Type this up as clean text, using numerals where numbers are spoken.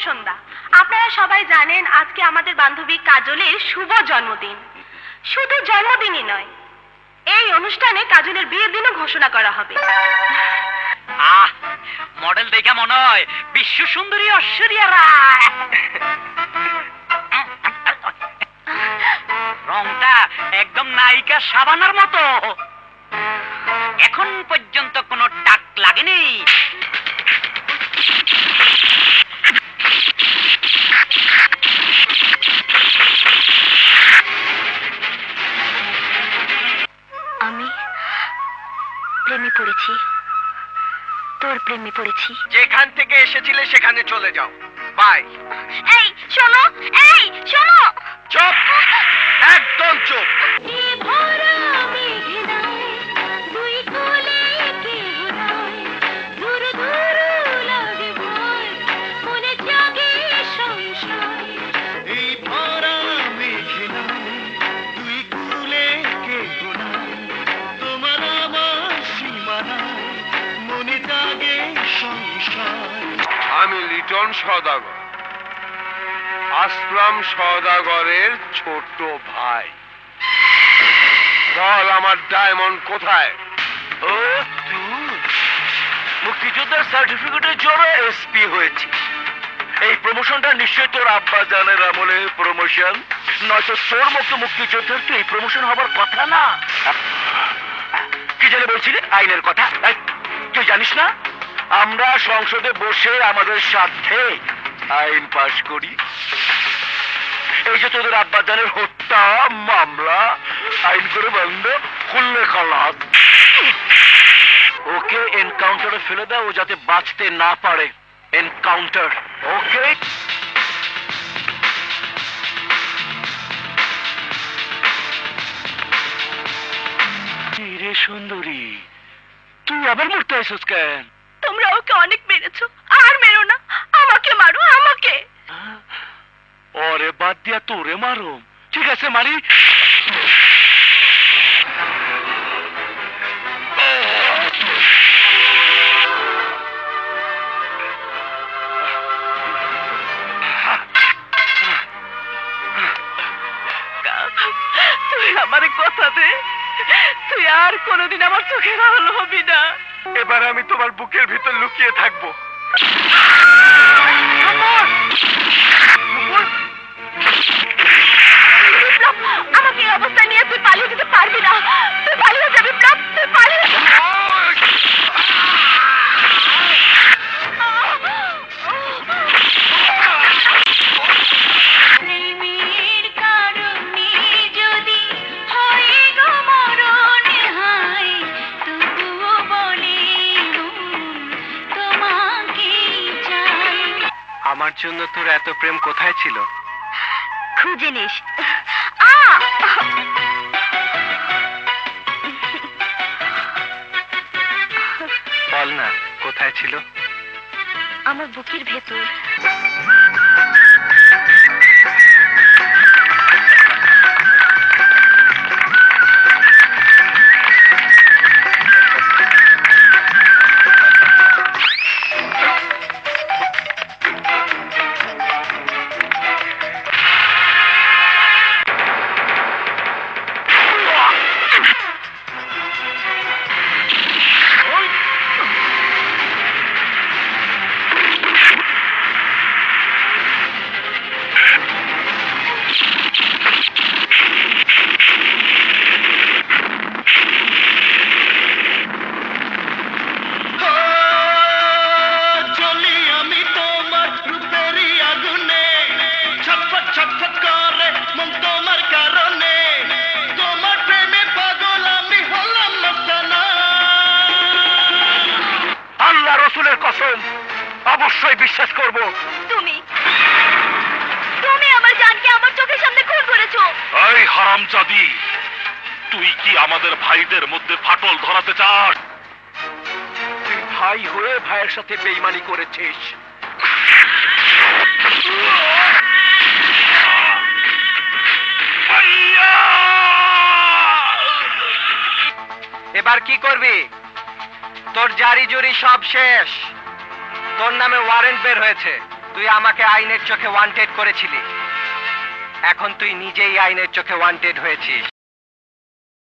সন্ধ্যা। আপনারা সবাই জানেন আজকে আমাদের বান্ধবী কাজলের শুভ জন্মদিন। শুধু জন্মদিনই নয়, এই অনুষ্ঠানে কাজলের বিয়ের দিনও ঘোষণা করা হবে। মডেল দেখে মনে হয় বিশ্ব সুন্দরী ঐশ্বরিয়া রায়। রংটা একদম নায়িকা শাবানার মতো। এখন পর্যন্ত কোনো টাক লাগেনি। আমি প্রেমে পড়েছি, তোর প্রেমে পড়েছি। যেখান থেকে এসেছিলে সেখানে চলে যাও। বাই। এই শোনো, এই শোনো। চুপ, একদম চুপ। আমি লিটন সওদাগর, আসলাম সওদাগরের ছোট ভাই। বল আমার ডায়মন্ড কোথায়? ও তুই মুক্তিযোদ্ধার সার্টিফিকেটের জন্য এসপি হয়েছি। এই প্রমোশনটা নিশ্চয় তোর আব্বা জানের আমলে প্রমোশন, নয়তো তোর মতো মুক্তিযোদ্ধার তো এই প্রমোশন হবার কথা না। কি জানি বলছিলি? আইনের কথা। তুই জানিস না আমরা সংসদে বসে আমাদের স্বার্থে আইন পাশ করি? এই যে তোদের আব্বাজানের হত্যা মামলা আইন করে বন্ধ খুললে খালাস। ওকে এনকাউন্টারে ফেলে দাও, ও যাতে বাঁচতে না পারে। Encounter, okay? রে সুন্দরী, তুই আবার মরতে আসছিস কেন? তোমরা ওকে অনেক মেরেছো, আর মেরো না। আমাকে মারো, আমাকে। ওরে বাদ দিয়া তোরে মারো। ঠিক আছে মারি। তুই আমারে কথা দে, তুই আর কোনোদিন আমার চোখের আলো হবি না। এবার আমি তোমার বুকের ভিতর লুকিয়ে থাকবো। আমাকে এই অবস্থা নিয়ে তুই পালিয়ে যেতে পারবি না। তুই পালিয়ে যাবি বিপ্লব, তুই পালিয়ে যাবি। আমার জন্য তোর এত প্রেম কোথায় ছিল? খুঁজে নিস। বল না কোথায় ছিল? আমার বুকের ভেতর। অবশ্যই বিশ্বাস করব। তুমি আমার জানকে আমার চোখের সামনে খুন করেছো। এই হারামজাদি, তুই কি আমাদের ভাইদের মধ্যে ফাটল ধরাতে চাস? তুই ভাই হয়ে ভাইয়ের সাথে বেঈমানি করেছিস। এবার কি করবি? তোর জারি জুরি সব শেষ। তোর নামে ওয়ারেন্ট বের হয়েছে। তুই আমাকে আইনের চোখে ওয়ান্টেড করেছিলি, এখন তুই নিজেই আইনের চোখে ওয়ান্টেড হয়েছিস।